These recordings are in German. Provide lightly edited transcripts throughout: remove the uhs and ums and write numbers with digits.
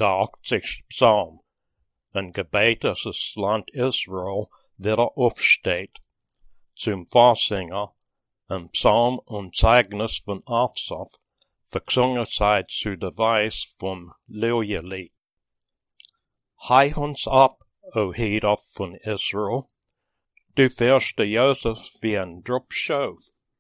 der 80. Psalm, ein Gebet, das das Land Israel wieder aufsteht. Zum Vorsänger, ein Psalm und Zeugnis von Asaf, vergesungen seid zu der Weis vom Liljenlied. Hei uns ab, o Heder von Israel, du fährst Josef wie ein Dropschow.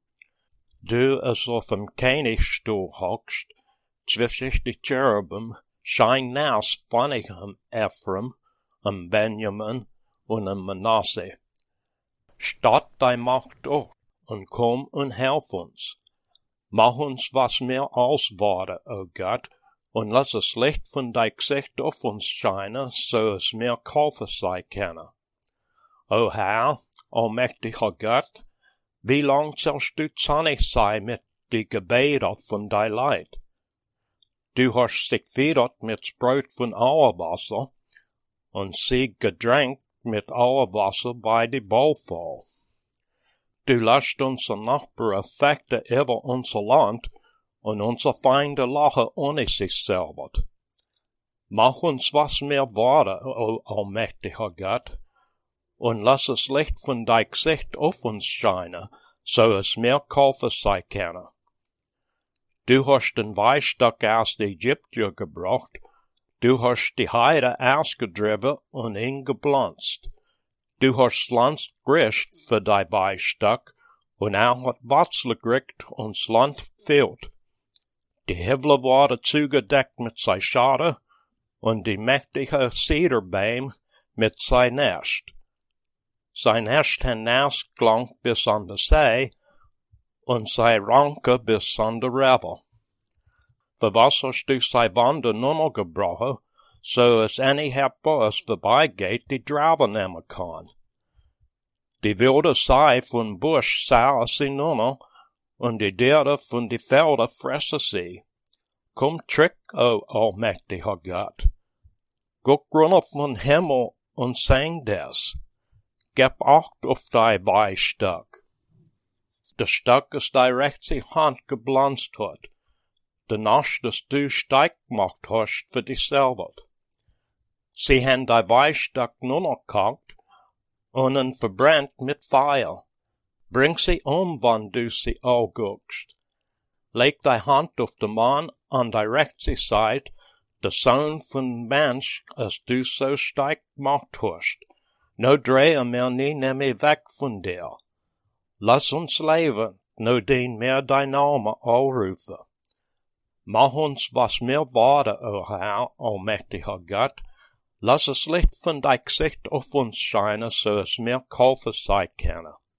Du, als auf dem Königstuhl hockst, zwischen die Cherubim, schein naus von Ephraim, Benjamin und Manasse. Statt dei Macht auf und komm und helf uns. Mach uns was mehr auswarte, o Gott, und lass das Licht von dei Gesicht auf uns scheinen, so es mehr kaufen sei kenne. O Herr, allmächtiger Gott, wie lang sollst du zornig sein mit die Gebete von dei Leid? Du hast sich gefiedert mit Brot von Auerwasser und sie gedrängt mit Auerwasser bei die Baufall. Du lässt unser Nachbarn fechten über unser Land und unser Feinde lachen ohne sich selber. Mach uns was mehr Worte, o allmächtiger Gott, und lass das Licht von dein Gesicht auf uns scheinen, so es mehr kaufen sei kenne. Du hast den Weißstock aus Ägypten gebracht, du hast die Heide ausgedriven und ihn gepflanzt. Du hast das Land gerischt für dein Weißstock, und hat Wurzel gekriegt und das Land fehlt. Die Himmel wurden zugedeckt mit sei Schade, und die mächtige Cederbeim mit sei Nest. Sein Nest hinausgelangt bis an der See, und sei Ranke bis an der Rewe. Für was hast du sei Wande nur noch gebrochen, so es any Bus vorbeigeht, die Traube nehmen kann. Die wilde Sei von Busch sah sie nur noch, und die Derde von die Felder fressen sie. Komm trick, o allmächtiger Gott. Guck runter vom Himmel und sing des. Gib Acht auf dei Weißstock. Der Stock ist dei rechte Hand gepflanzt hat. Der Nasch, das du steig gemacht hast für dich selber. Sie haben dei Weißstock nur noch gehackt und ihn verbrennt mit Feuer. Bring sie wann du sie anguckst. Leg dei Hand auf den Mann an dei rechte Seite, der Sohn von Mensch, als du so steig gemacht hast. No drehe mir nie nehme weg von dir. Lass uns leben, no den mehr dein Name aufrufen. Mach uns was mehr Worte, o Herr, allmächtiger Gott. Lass das Licht von dein Gesicht auf uns scheinen, so es mehr kaufen sei kenne.